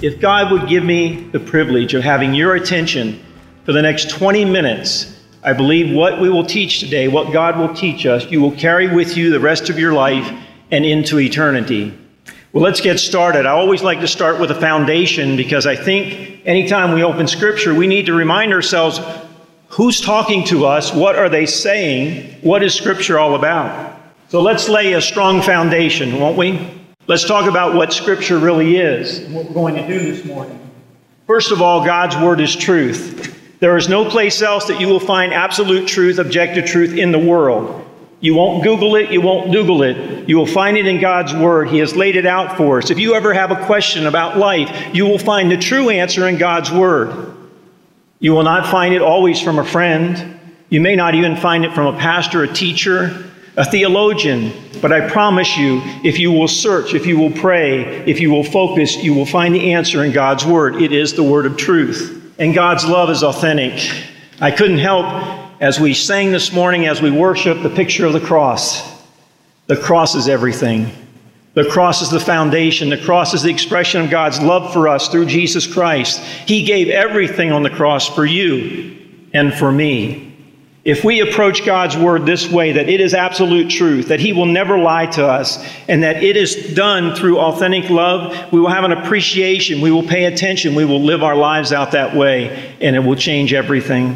if God would give me the privilege of having your attention for the next 20 minutes, I believe what we will teach today, what God will teach us, you will carry with you the rest of your life and into eternity. Well, let's get started. I always like to start with a foundation because I think anytime we open Scripture, we need to remind ourselves who's talking to us, what are they saying, what is Scripture all about? So let's lay a strong foundation, won't we? Let's talk about what Scripture really is and what we're going to do this morning. First of all, God's Word is truth. There is no place else that you will find absolute truth, objective truth in the world. You won't Google it, you won't Google it. You will find it in God's Word. He has laid it out for us. If you ever have a question about life, you will find the true answer in God's Word. You will not find it always from a friend. You may not even find it from a pastor, a teacher, a theologian. But I promise you, if you will search, if you will pray, if you will focus, you will find the answer in God's Word. It is the Word of truth. And God's love is authentic. I couldn't help, as we sang this morning, as we worship, the picture of the cross. The cross is everything. The cross is the foundation. The cross is the expression of God's love for us through Jesus Christ. He gave everything on the cross for you and for me. If we approach God's Word this way, that it is absolute truth, that He will never lie to us, and that it is done through authentic love, we will have an appreciation, we will pay attention, we will live our lives out that way, and it will change everything.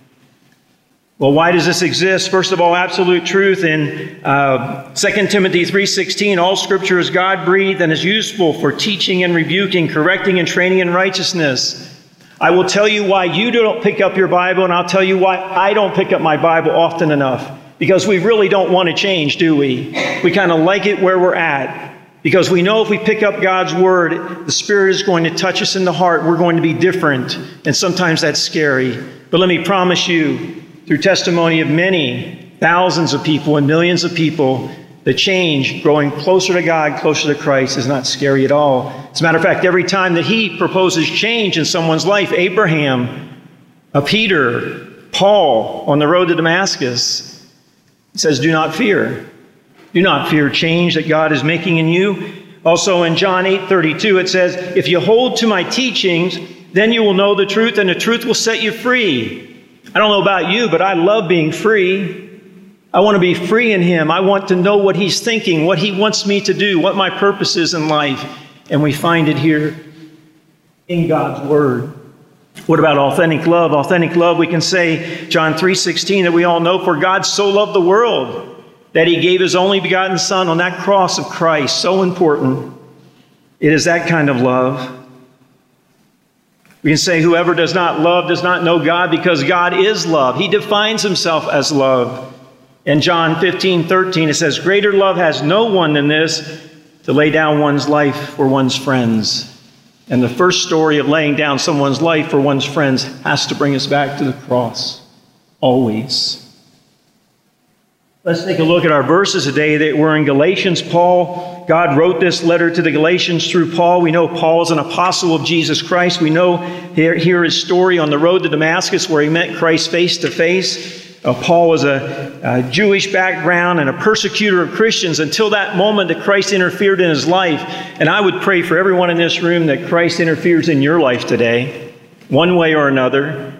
Well, why does this exist? First of all, absolute truth. In 2 Timothy 3:16, all Scripture is God-breathed and is useful for teaching and rebuking, correcting and training in righteousness. I will tell you why you don't pick up your Bible, and I'll tell you why I don't pick up my Bible often enough. Because we really don't want to change, do we? We kind of like it where we're at. Because we know if we pick up God's Word, the Spirit is going to touch us in the heart. We're going to be different. And sometimes that's scary. But let me promise you, through testimony of many, thousands of people and millions of people, the change, growing closer to God, closer to Christ, is not scary at all. As a matter of fact, every time that He proposes change in someone's life, Abraham, Peter, Paul, on the road to Damascus, he says, do not fear. Do not fear change that God is making in you. Also in John 8:32, it says, if you hold to my teachings, then you will know the truth, and the truth will set you free. I don't know about you, but I love being free. I want to be free in Him. I want to know what He's thinking, what He wants me to do, what my purpose is in life. And we find it here in God's Word. What about authentic love? Authentic love, we can say, John 3:16, that we all know, for God so loved the world that He gave His only begotten Son on that cross of Christ. So important. It is that kind of love. We can say whoever does not love does not know God, because God is love. He defines Himself as love. In John 15:13, it says, greater love has no one than this, to lay down one's life for one's friends. And the first story of laying down someone's life for one's friends has to bring us back to the cross. Always. Let's take a look at our verses today that we're in Galatians. God wrote this letter to the Galatians through Paul. We know Paul is an apostle of Jesus Christ. We know hear his story on the road to Damascus where he met Christ face to face. Paul was a Jewish background and a persecutor of Christians until that moment that Christ interfered in his life. And I would pray for everyone in this room that Christ interferes in your life today, one way or another.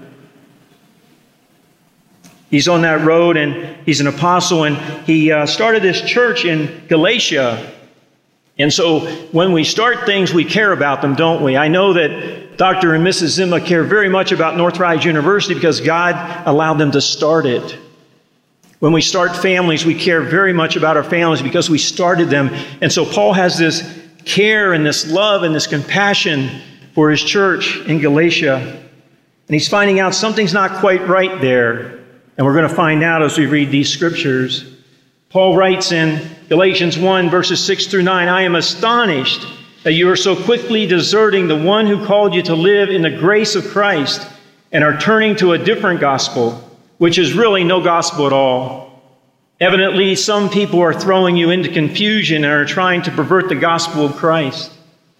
He's on that road, and he's an apostle, and he started this church in Galatia. And so when we start things, we care about them, don't we? I know that Dr. and Mrs. Zimma care very much about Northridge University because God allowed them to start it. When we start families, we care very much about our families because we started them. And so Paul has this care and this love and this compassion for his church in Galatia. And he's finding out something's not quite right there. And we're going to find out as we read these scriptures. Paul writes in Galatians 1, verses 6 through 9, I am astonished that you are so quickly deserting the one who called you to live in the grace of Christ and are turning to a different gospel, which is really no gospel at all. Evidently, some people are throwing you into confusion and are trying to pervert the gospel of Christ.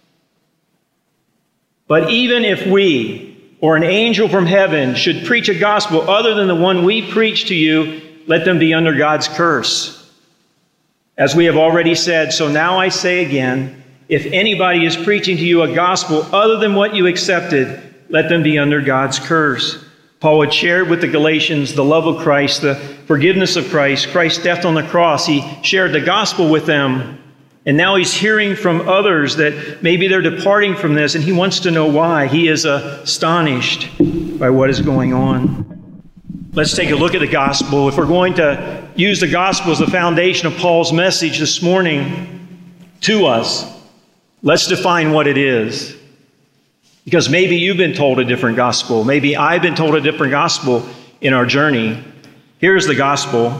But even if we or an angel from heaven should preach a gospel other than the one we preach to you, let them be under God's curse. As we have already said, so now I say again, If anybody is preaching to you a gospel other than what you accepted, let them be under God's curse. Paul had shared with the Galatians the love of Christ, the forgiveness of Christ, Christ's death on the cross. He shared the gospel with them. And now he's hearing from others that maybe they're departing from this, and he wants to know why. He is astonished by what is going on. Let's take a look at the gospel. If we're going to use the gospel as the foundation of Paul's message this morning to us, let's define what it is. Because maybe you've been told a different gospel. Maybe I've been told a different gospel in our journey. Here's the gospel.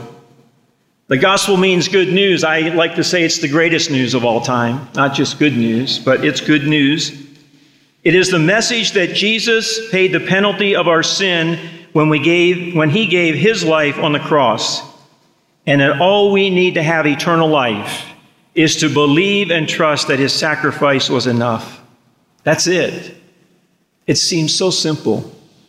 The gospel means good news. I like to say it's the greatest news of all time. Not just good news, but it's good news. It is the message that Jesus paid the penalty of our sin when he gave his life on the cross. And that all we need to have eternal life is to believe and trust that his sacrifice was enough. That's it. It seems so simple,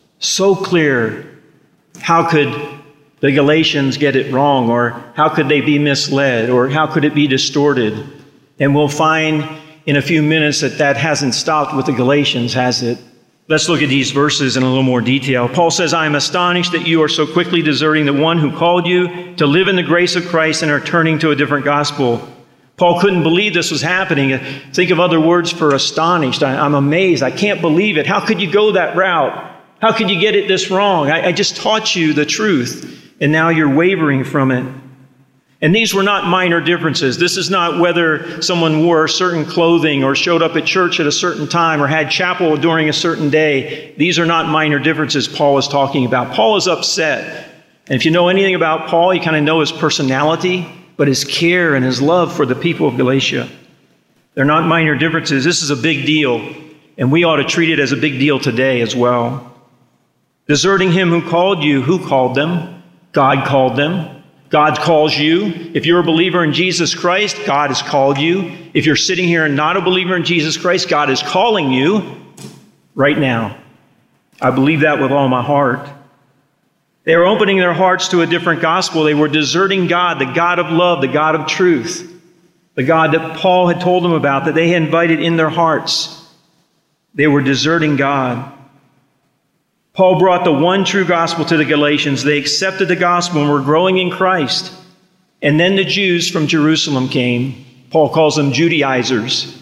so clear. How could the Galatians get it wrong? Or how could they be misled? Or how could it be distorted? And we'll find in a few minutes that that hasn't stopped with the Galatians, has it? Let's look at these verses in a little more detail. Paul says, I am astonished that you are so quickly deserting the one who called you to live in the grace of Christ and are turning to a different gospel. Paul couldn't believe this was happening. Think of other words for astonished. I'm amazed. I can't believe it. How could you go that route? How could you get it this wrong? I just taught you the truth, and now you're wavering from it. And these were not minor differences. This is not whether someone wore certain clothing or showed up at church at a certain time or had chapel during a certain day. These are not minor differences Paul is talking about. Paul is upset. And if you know anything about Paul, you kind of know his personality, but his care and his love for the people of Galatia. They're not minor differences. This is a big deal, and we ought to treat it as a big deal today as well. Deserting him who called you, who called them? God called them. God calls you. If you're a believer in Jesus Christ, God has called you. If you're sitting here and not a believer in Jesus Christ, God is calling you right now. I believe that with all my heart. They were opening their hearts to a different gospel. They were deserting God, the God of love, the God of truth, the God that Paul had told them about, that they had invited in their hearts. They were deserting God. Paul brought the one true gospel to the Galatians. They accepted the gospel and were growing in Christ. And then the Jews from Jerusalem came. Paul calls them Judaizers,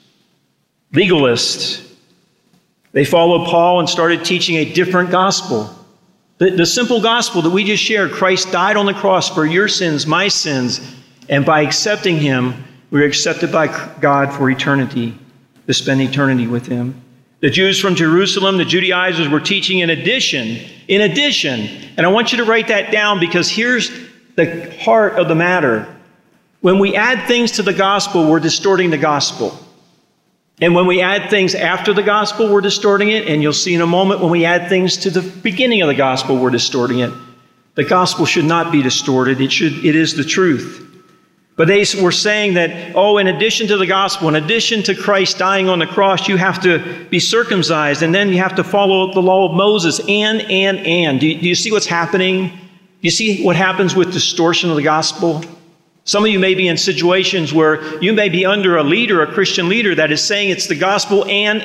legalists. They followed Paul and started teaching a different gospel. The simple gospel that we just shared. Christ died on the cross for your sins, my sins. And by accepting him, we're accepted by God for eternity, to spend eternity with him. The Jews from Jerusalem, the Judaizers, were teaching in addition, and I want you to write that down because here's the heart of the matter. When we add things to the gospel, we're distorting the gospel. And when we add things after the gospel, we're distorting it. And you'll see in a moment when we add things to the beginning of the gospel, we're distorting it. The gospel should not be distorted. It is the truth. But they were saying that, in addition to the gospel, in addition to Christ dying on the cross, you have to be circumcised, and then you have to follow the law of Moses, and. Do you see what's happening? Do you see what happens with distortion of the gospel? Some of you may be in situations where you may be under a leader, a Christian leader, that is saying it's the gospel and.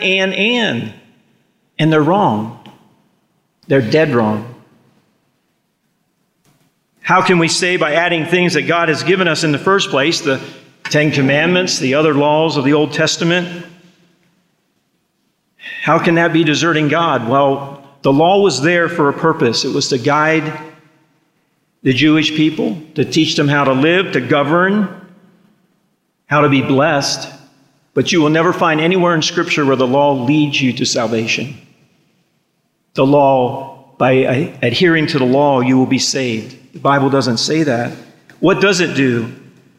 And they're wrong. They're dead wrong. How can we say by adding things that God has given us in the first place, the Ten Commandments, the other laws of the Old Testament? How can that be deserting God? Well, the law was there for a purpose. It was to guide the Jewish people, to teach them how to live, to govern, how to be blessed. But you will never find anywhere in Scripture where the law leads you to salvation. The law, by adhering to the law, you will be saved. The Bible doesn't say that. What does it do?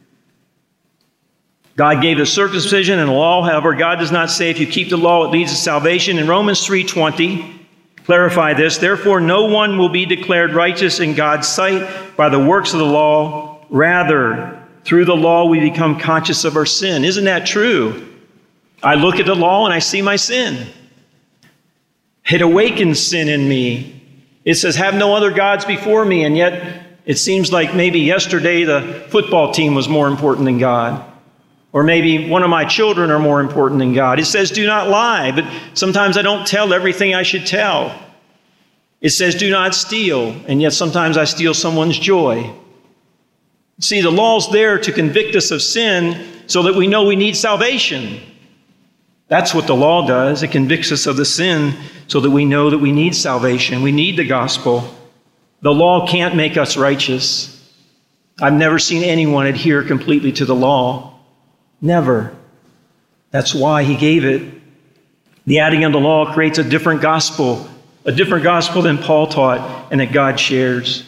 God gave the circumcision and the law. However, God does not say if you keep the law, it leads to salvation. In Romans 3:20, clarify this. Therefore, no one will be declared righteous in God's sight by the works of the law. Rather, through the law, we become conscious of our sin. Isn't that true? I look at the law and I see my sin. It awakens sin in me. It says, have no other gods before me. And yet, it seems like maybe yesterday the football team was more important than God. Or maybe one of my children are more important than God. It says, do not lie, but sometimes I don't tell everything I should tell. It says, do not steal, and yet sometimes I steal someone's joy. See, the law's there to convict us of sin so that we know we need salvation. That's what the law does. It convicts us of the sin so that we know that we need salvation. We need the gospel. The law can't make us righteous. I've never seen anyone adhere completely to the law. Never. That's why he gave it. The adding of the law creates a different gospel than Paul taught and that God shares.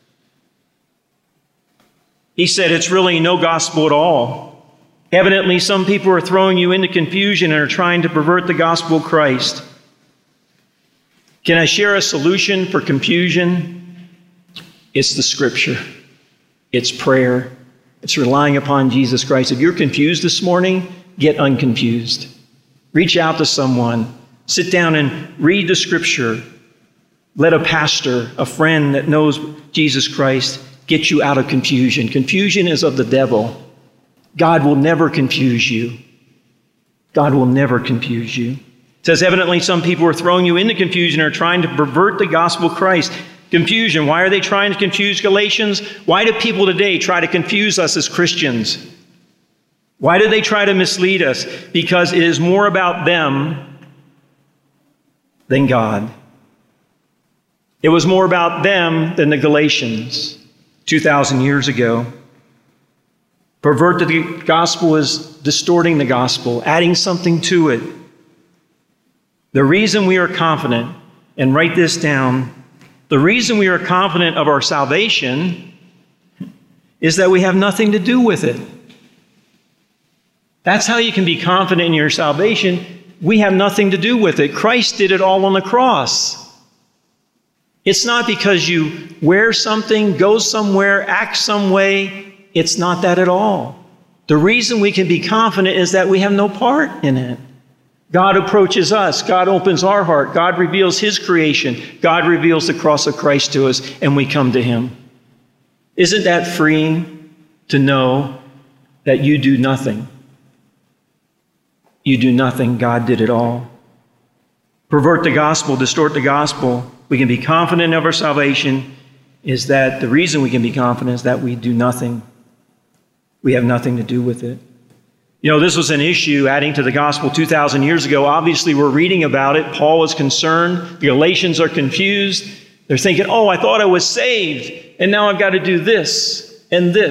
He said it's really no gospel at all. Evidently, some people are throwing you into confusion and are trying to pervert the gospel of Christ. Can I share a solution for confusion? It's the Scripture. It's prayer. It's relying upon Jesus Christ. If you're confused this morning, get unconfused. Reach out to someone. Sit down and read the Scripture. Let a pastor, a friend that knows Jesus Christ, get you out of confusion. Confusion is of the devil. God will never confuse you. God will never confuse you. It says, evidently, some people are throwing you into confusion and are trying to pervert the gospel of Christ. Confusion. Why are they trying to confuse Galatians? Why do people today try to confuse us as Christians? Why do they try to mislead us? Because it is more about them than God. It was more about them than the Galatians 2,000 years ago. Pervert the gospel is distorting the gospel, adding something to it. The reason we are confident, and write this down, the reason we are confident of our salvation is that we have nothing to do with it. That's how you can be confident in your salvation. We have nothing to do with it. Christ did it all on the cross. It's not because you wear something, go somewhere, act some way. It's not that at all. The reason we can be confident is that we have no part in it. God approaches us. God opens our heart. God reveals his creation. God reveals the cross of Christ to us, and we come to him. Isn't that freeing to know that you do nothing? You do nothing. God did it all. Pervert the gospel, distort the gospel. We can be confident of our salvation is that the reason we can be confident is that we do nothing. We have nothing to do with it. You know, this was an issue adding to the gospel 2,000 years ago. Obviously, we're reading about it. Paul was concerned. The Galatians are confused. They're thinking, oh, I thought I was saved, and now I've got to do this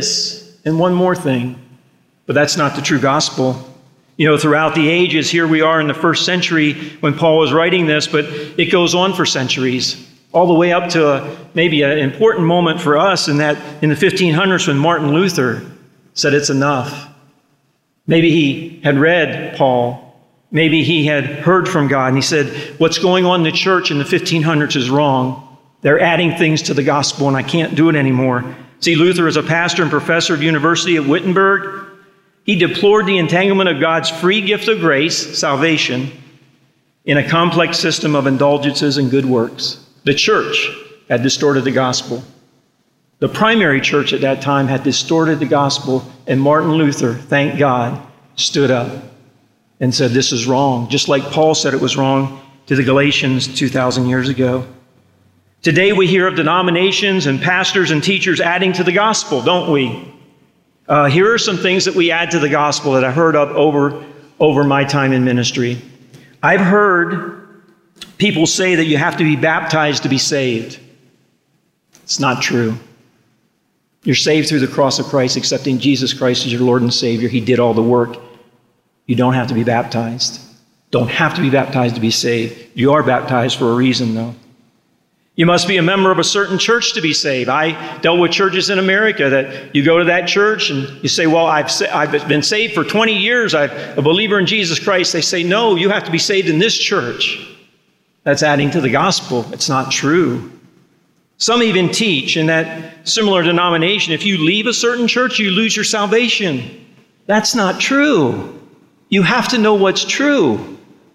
and one more thing. But that's not the true gospel. You know, throughout the ages, here we are in the first century when Paul was writing this, but it goes on for centuries, all the way up to maybe an important moment for us in the 1500s when Martin Luther said it's enough. Maybe he had read Paul. Maybe he had heard from God, and he said, what's going on in the church in the 1500s is wrong. They're adding things to the gospel, and I can't do it anymore. See, Luther is a pastor and professor of University of Wittenberg. He deplored the entanglement of God's free gift of grace, salvation, in a complex system of indulgences and good works. The church had distorted the gospel. The primary church at that time had distorted the gospel, and Martin Luther, thank God, stood up and said this is wrong, just like Paul said it was wrong to the Galatians 2,000 years ago. Today we hear of denominations and pastors and teachers adding to the gospel, don't we? Here are some things that we add to the gospel that I heard of over my time in ministry. I've heard people say that you have to be baptized to be saved. It's not true. You're saved through the cross of Christ, accepting Jesus Christ as your Lord and Savior. He did all the work. You don't have to be baptized. Don't have to be baptized to be saved. You are baptized for a reason, though. You must be a member of a certain church to be saved. I dealt with churches in America that you go to that church and you say, well, I've been saved for 20 years. I'm a believer in Jesus Christ. They say, no, you have to be saved in this church. That's adding to the gospel. It's not true. Some even teach in that similar denomination, if you leave a certain church, you lose your salvation. That's not true. You have to know what's true.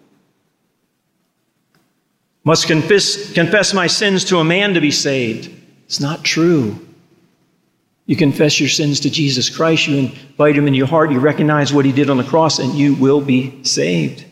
Must confess my sins to a man to be saved. It's not true. You confess your sins to Jesus Christ. You invite him in your heart. You recognize what he did on the cross, and you will be saved.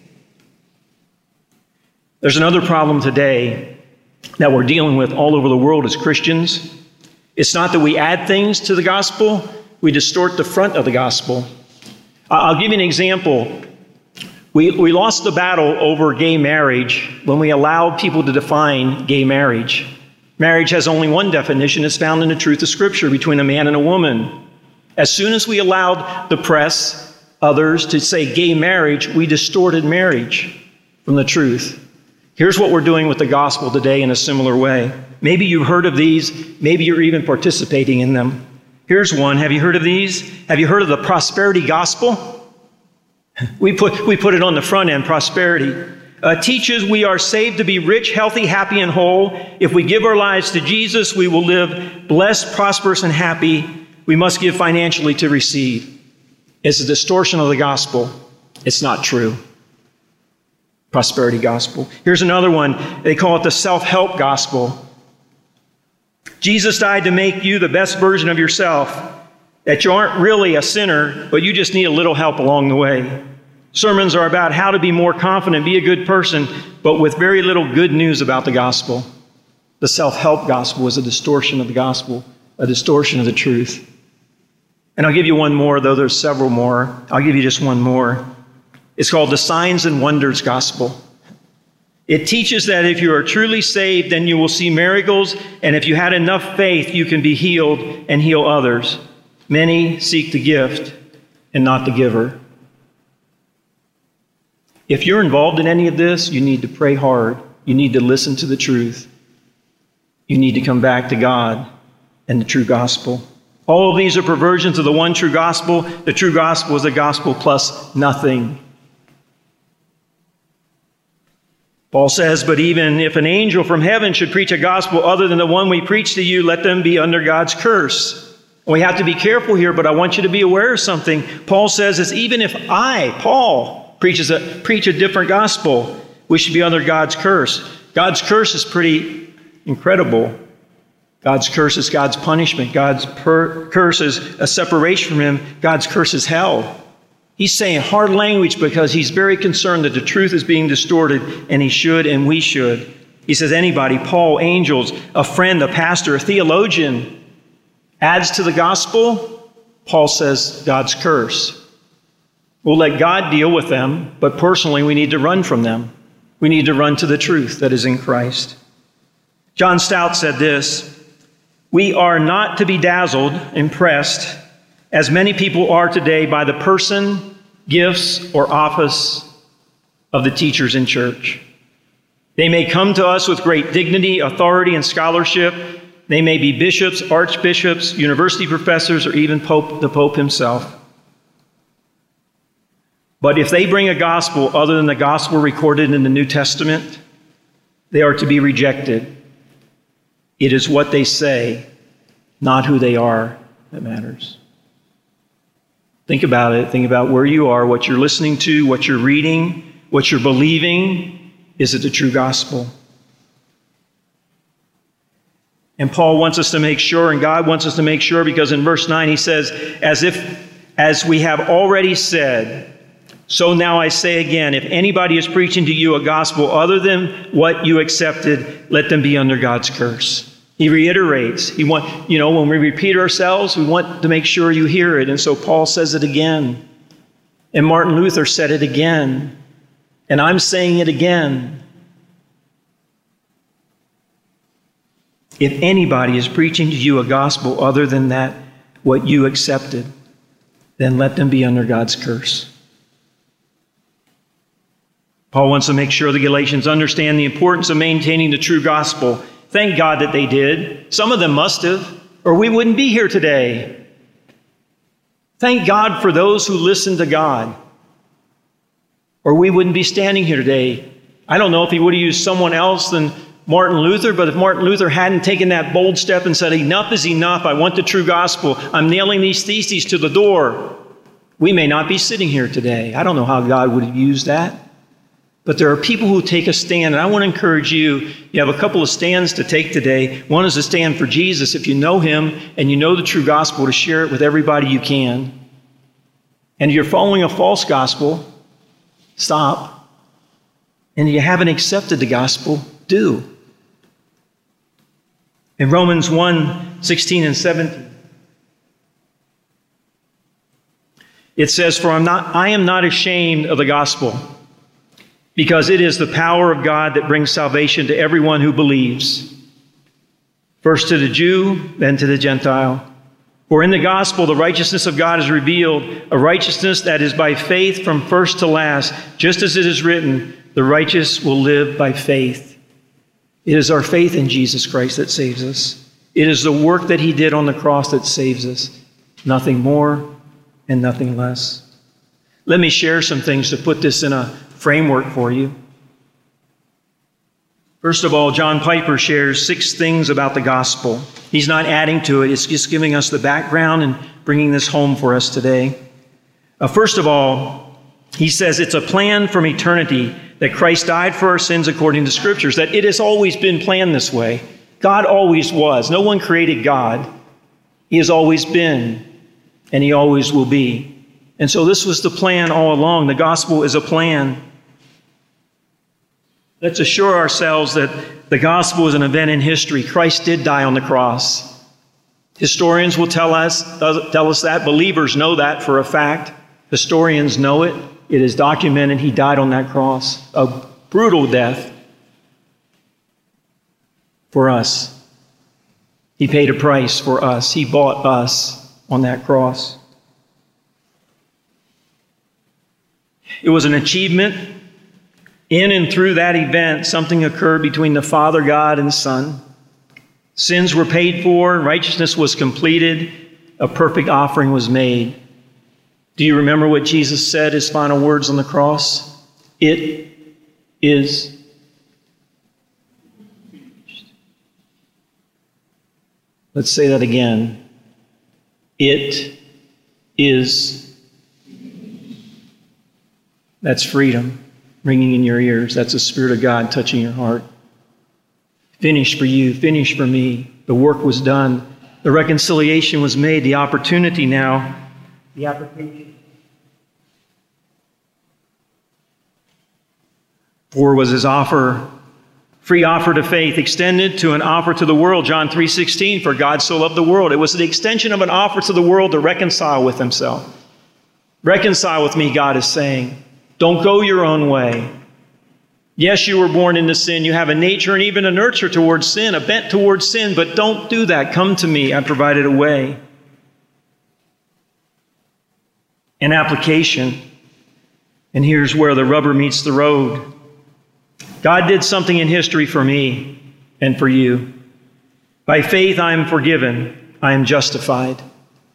There's another problem today that we're dealing with all over the world as Christians. It's not that we add things to the gospel. We distort the front of the gospel. I'll give you an example. We lost the battle over gay marriage when we allowed people to define gay marriage. Marriage has only one definition. It's found in the truth of Scripture between a man and a woman. As soon as we allowed the press, others, to say gay marriage, we distorted marriage from the truth. Here's what we're doing with the gospel today in a similar way. Maybe you've heard of these. Maybe you're even participating in them. Here's one. Have you heard of these? Have you heard of the prosperity gospel? We put it on the front end, prosperity. Teaches we are saved to be rich, healthy, happy, and whole. If we give our lives to Jesus, we will live blessed, prosperous, and happy. We must give financially to receive. It's a distortion of the gospel. It's not true. Prosperity gospel. Here's another one. They call it the self-help gospel. Jesus died to make you the best version of yourself. That you aren't really a sinner, but you just need a little help along the way. Sermons are about how to be more confident, be a good person, but with very little good news about the gospel. The self-help gospel is a distortion of the gospel, a distortion of the truth. And I'll give you one more, though there's several more. I'll give you just one more. It's called the signs and wonders gospel. It teaches that if you are truly saved, then you will see miracles, and if you had enough faith, you can be healed and heal others. Many seek the gift and not the giver. If you're involved in any of this, you need to pray hard. You need to listen to the truth. You need to come back to God and the true gospel. All of these are perversions of the one true gospel. The true gospel is the gospel plus nothing. Paul says, but even if an angel from heaven should preach a gospel other than the one we preach to you, let them be under God's curse. We have to be careful here, but I want you to be aware of something. Paul says it's even if Paul, preach a different gospel, we should be under God's curse. God's curse is pretty incredible. God's curse is God's punishment. God's curse is a separation from him. God's curse is hell. He's saying hard language because he's very concerned that the truth is being distorted, and he should and we should. He says anybody, Paul, angels, a friend, a pastor, a theologian, adds to the gospel, Paul says God's curse. We'll let God deal with them, but personally we need to run from them. We need to run to the truth that is in Christ. John Stout said this, we are not to be dazzled, impressed, as many people are today by the person, gifts, or office of the teachers in church. They may come to us with great dignity, authority, and scholarship. They may be bishops, archbishops, university professors, or even the Pope himself. But if they bring a gospel other than the gospel recorded in the New Testament, they are to be rejected. It is what they say, not who they are, that matters. Think about it. Think about where you are, what you're listening to, what you're reading, what you're believing. Is it the true gospel? And Paul wants us to make sure, and God wants us to make sure, because in verse 9 he says, as we have already said, so now I say again, if anybody is preaching to you a gospel other than what you accepted, let them be under God's curse. He reiterates. When we repeat ourselves, we want to make sure you hear it. And so Paul says it again. And Martin Luther said it again. And I'm saying it again. If anybody is preaching to you a gospel other than that, what you accepted, then let them be under God's curse. Paul wants to make sure the Galatians understand the importance of maintaining the true gospel. Thank God that they did. Some of them must have, or we wouldn't be here today. Thank God for those who listen to God, or we wouldn't be standing here today. I don't know if he would have used someone else than Martin Luther, but if Martin Luther hadn't taken that bold step and said, enough is enough, I want the true gospel, I'm nailing these theses to the door, we may not be sitting here today. I don't know how God would have used that. But there are people who take a stand, and I want to encourage you. You have a couple of stands to take today. One is a stand for Jesus. If you know him and you know the true gospel, to share it with everybody you can. And if you're following a false gospel, stop. And if you haven't accepted the gospel, do. In Romans 1:16 and 17, it says, "For I am not ashamed of the gospel, because it is the power of God that brings salvation to everyone who believes, first to the Jew, then to the Gentile. For in the gospel, the righteousness of God is revealed, a righteousness that is by faith from first to last, just as it is written, the righteous will live by faith." It is our faith in Jesus Christ that saves us. It is the work that he did on the cross that saves us. Nothing more and nothing less. Let me share some things to put this in a framework for you. First of all, John Piper shares 6 things about the gospel. He's not adding to it. It's just giving us the background and bringing this home for us today. First of all, he says it's a plan from eternity that Christ died for our sins according to Scriptures, that it has always been planned this way. God always was. No one created God. He has always been, and he always will be. And so this was the plan all along. The gospel is a plan. Let's assure ourselves that the gospel is an event in history. Christ did die on the cross. Historians will tell us that. Believers know that for a fact. Historians know it. It is documented. He died on that cross. A brutal death for us. He paid a price for us. He bought us on that cross. It was an achievement. In and through that event, something occurred between the Father God and the Son. Sins were paid for, righteousness was completed, a perfect offering was made. Do you remember what Jesus said, his final words on the cross? It is finished. Let's say that again. It is. That's freedom ringing in your ears. That's the Spirit of God touching your heart. Finished for you, finished for me. The work was done. The reconciliation was made. The opportunity now, the application. For was his offer, free offer to faith, extended to an offer to the world. John 3:16, for God so loved the world. It was the extension of an offer to the world to reconcile with himself. Reconcile with me, God is saying. Don't go your own way. Yes, you were born into sin. You have a nature and even a nurture towards sin, a bent towards sin, but don't do that. Come to me. I provided a way. An application. And here's where the rubber meets the road. God did something in history for me and for you. By faith, I am forgiven. I am justified.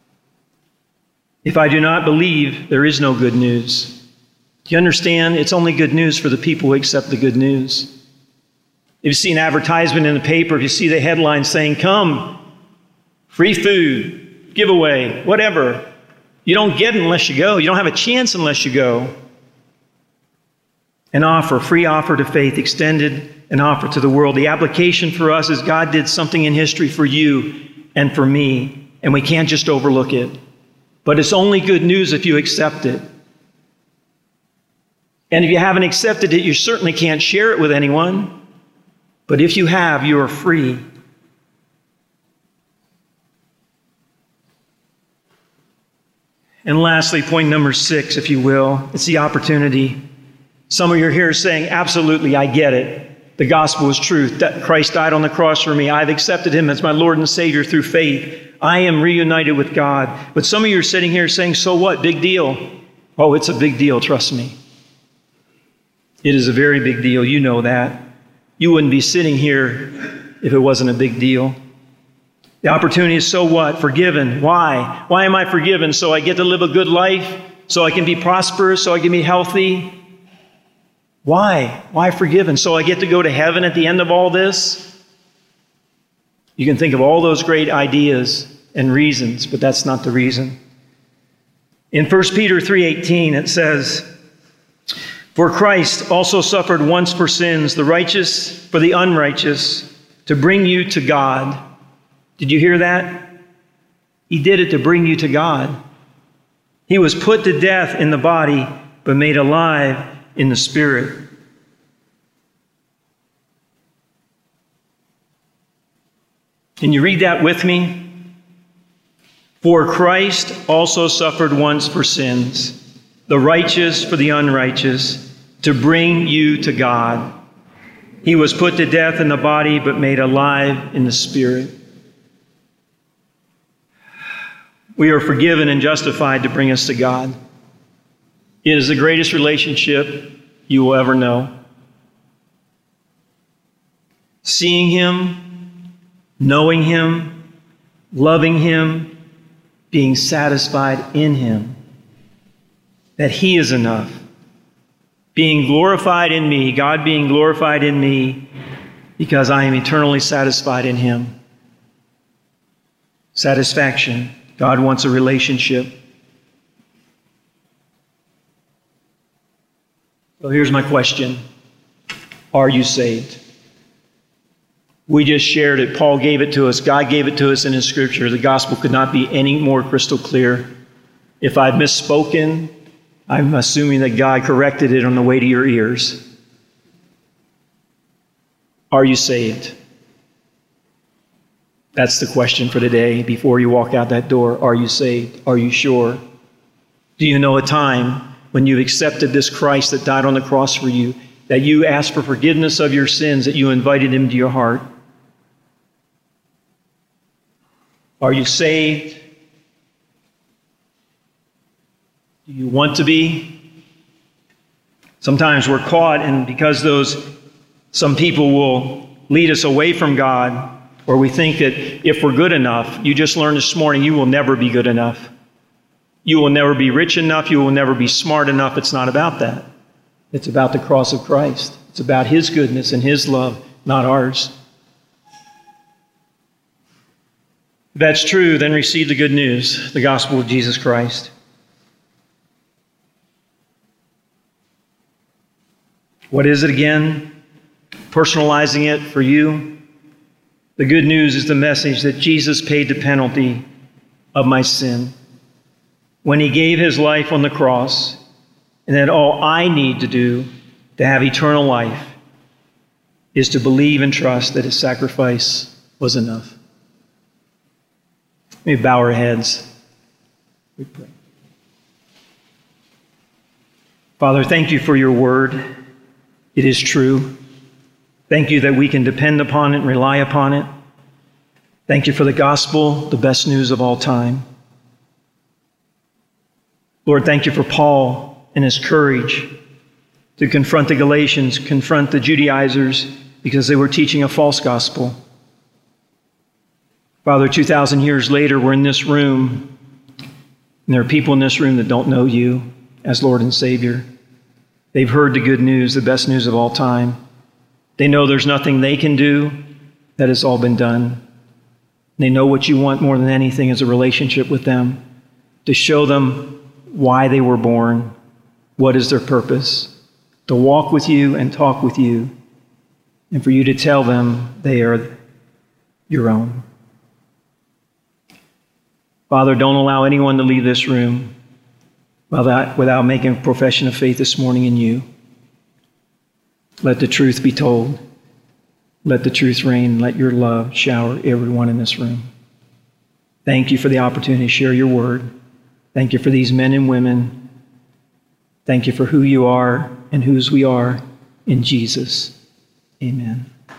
If I do not believe, there is no good news. Do you understand? It's only good news for the people who accept the good news. If you see an advertisement in the paper, if you see the headline saying, come, free food, giveaway, whatever, you don't get it unless you go. You don't have a chance unless you go. An offer, free offer to faith, extended an offer to the world. The application for us is God did something in history for you and for me, and we can't just overlook it. But it's only good news if you accept it. And if you haven't accepted it, you certainly can't share it with anyone. But if you have, you are free. And lastly, point number 6, if you will, it's the opportunity. Some of you are here saying, absolutely, I get it. The gospel is truth. That Christ died on the cross for me. I've accepted him as my Lord and Savior through faith. I am reunited with God. But some of you are sitting here saying, so what? Big deal. Oh, it's a big deal, trust me. It is a very big deal. You know that. You wouldn't be sitting here if it wasn't a big deal. The opportunity is so what? Forgiven. Why? Why am I forgiven? So I get to live a good life? So I can be prosperous? So I can be healthy? Why? Why forgiven? So I get to go to heaven at the end of all this? You can think of all those great ideas and reasons, but that's not the reason. In 1 Peter 3:18, it says, For Christ also suffered once for sins, the righteous for the unrighteous, to bring you to God. Did you hear that? He did it to bring you to God. He was put to death in the body, but made alive in the spirit. Can you read that with me? For Christ also suffered once for sins, the righteous for the unrighteous, to bring you to God. He was put to death in the body, but made alive in the spirit. We are forgiven and justified to bring us to God. It is the greatest relationship you will ever know. Seeing Him, knowing Him, loving Him, being satisfied in Him, that He is enough. Being glorified in me, God being glorified in me, because I am eternally satisfied in Him. Satisfaction. God wants a relationship. So here's my question. Are you saved? We just shared it. Paul gave it to us. God gave it to us in His Scripture. The gospel could not be any more crystal clear. If I've misspoken, I'm assuming that God corrected it on the way to your ears. Are you saved? That's the question for today. Before you walk out that door, are you saved? Are you sure? Do you know a time when you accepted this Christ that died on the cross for you, that you asked for forgiveness of your sins, that you invited Him to your heart? Are you saved? Do you want to be? Sometimes we're caught, and because some people will lead us away from God, or we think that if we're good enough, you just learned this morning, you will never be good enough. You will never be rich enough. You will never be smart enough. It's not about that. It's about the cross of Christ. It's about His goodness and His love, not ours. If that's true, then receive the good news, the gospel of Jesus Christ. What is it again? Personalizing it for you. The good news is the message that Jesus paid the penalty of my sin when He gave His life on the cross, and that all I need to do to have eternal life is to believe and trust that His sacrifice was enough. Let me bow our heads. We pray. Father, thank You for Your word. It is true. Thank You that we can depend upon it and rely upon it. Thank You for the gospel, the best news of all time. Lord, thank You for Paul and his courage to confront the Galatians, confront the Judaizers, because they were teaching a false gospel. Father, 2,000 years later, we're in this room, and there are people in this room that don't know You as Lord and Savior. They've heard the good news, the best news of all time. They know there's nothing they can do, that it's all been done. They know what You want more than anything is a relationship with them, to show them why they were born, what is their purpose, to walk with You and talk with You, and for You to tell them they are Your own. Father, don't allow anyone to leave this room without making a profession of faith this morning in You. Let the truth be told. Let the truth reign. Let Your love shower everyone in this room. Thank You for the opportunity to share Your word. Thank You for these men and women. Thank You for who You are and whose we are in Jesus. Amen.